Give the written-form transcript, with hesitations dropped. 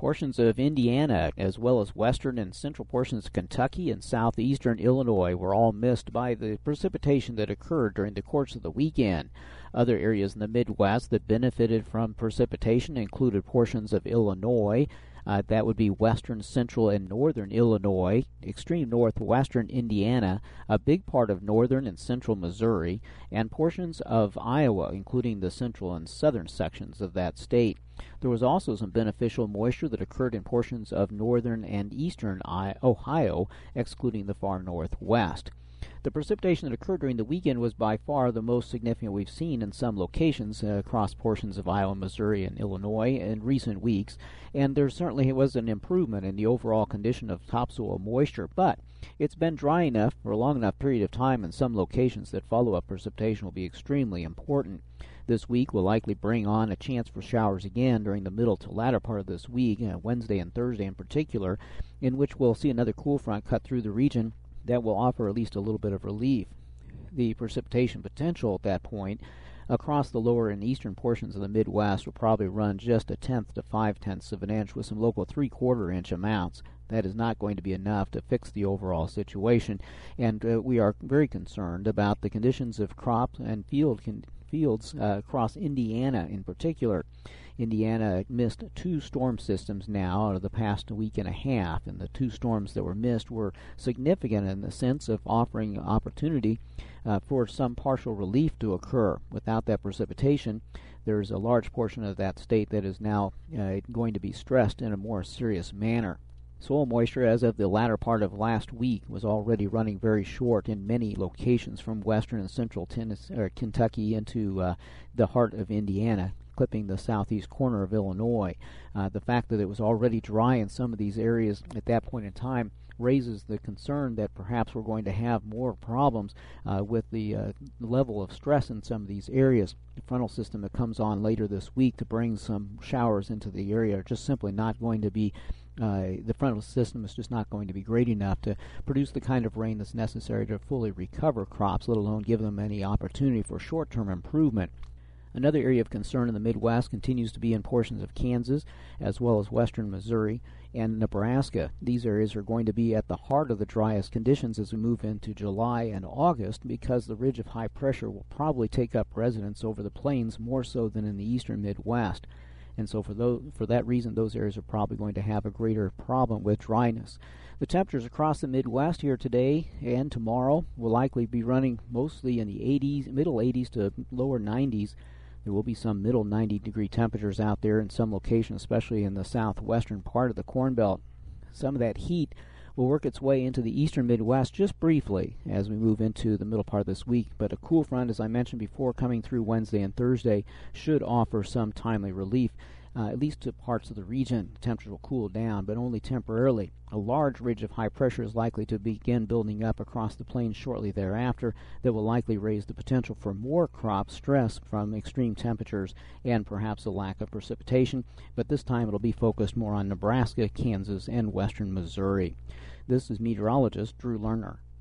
Portions of Indiana, as well as western and central portions of Kentucky and southeastern Illinois, were all missed by the precipitation that occurred during the course of the weekend. Other areas in the Midwest that benefited from precipitation included portions of Illinois, that would be western, central, and northern Illinois, extreme northwestern Indiana, a big part of northern and central Missouri, and portions of Iowa, including the central and southern sections of that state. There was also some beneficial moisture that occurred in portions of northern and eastern Ohio, excluding the far northwest. The precipitation that occurred during the weekend was by far the most significant we've seen in some locations across portions of Iowa, Missouri, and Illinois in recent weeks, and there certainly was an improvement in the overall condition of topsoil moisture, but it's been dry enough for a long enough period of time in some locations that follow-up precipitation will be extremely important. This week will likely bring on a chance for showers again during the middle to latter part of this week, Wednesday and Thursday in particular, in which we'll see another cool front cut through the region that will offer at least a little bit of relief. The precipitation potential at that point across the lower and eastern portions of the Midwest will probably run just 1/10 to 5/10 of an inch with some local 3/4 inch amounts. That is not going to be enough to fix the overall situation, and we are very concerned about the conditions of crops and fields across Indiana in particular. Indiana missed 2 storm systems now out of the past week and a half, and the 2 storms that were missed were significant in the sense of offering opportunity for some partial relief to occur. Without that precipitation, there's a large portion of that state that is now going to be stressed in a more serious manner. Soil moisture as of the latter part of last week was already running very short in many locations from western and central Kentucky into the heart of Indiana, clipping the southeast corner of Illinois. The fact that it was already dry in some of these areas at that point in time raises the concern that perhaps we're going to have more problems with the level of stress in some of these areas. The frontal system that comes on later this week to bring some showers into the area are just simply not going to be the frontal system is just not going to be great enough to produce the kind of rain that's necessary to fully recover crops, let alone give them any opportunity for short-term improvement. Another area of concern in the Midwest continues to be in portions of Kansas, as well as western Missouri and Nebraska. These areas are going to be at the heart of the driest conditions as we move into July and August, because the ridge of high pressure will probably take up residence over the plains more so than in the eastern Midwest. And so for that reason, those areas are probably going to have a greater problem with dryness. The temperatures across the Midwest here today and tomorrow will likely be running mostly in the 80s, middle 80s to lower 90s. There will be some middle 90-degree temperatures out there in some locations, especially in the southwestern part of the Corn Belt. Some of that heat will work its way into the eastern Midwest just briefly as we move into the middle part of this week, but a cool front, as I mentioned before, coming through Wednesday and Thursday should offer some timely relief, at least to parts of the region. Temperatures will cool down, but only temporarily. A large ridge of high pressure is likely to begin building up across the plains shortly thereafter that will likely raise the potential for more crop stress from extreme temperatures and perhaps a lack of precipitation, but this time it'll be focused more on Nebraska, Kansas, and western Missouri. This is meteorologist Drew Lerner.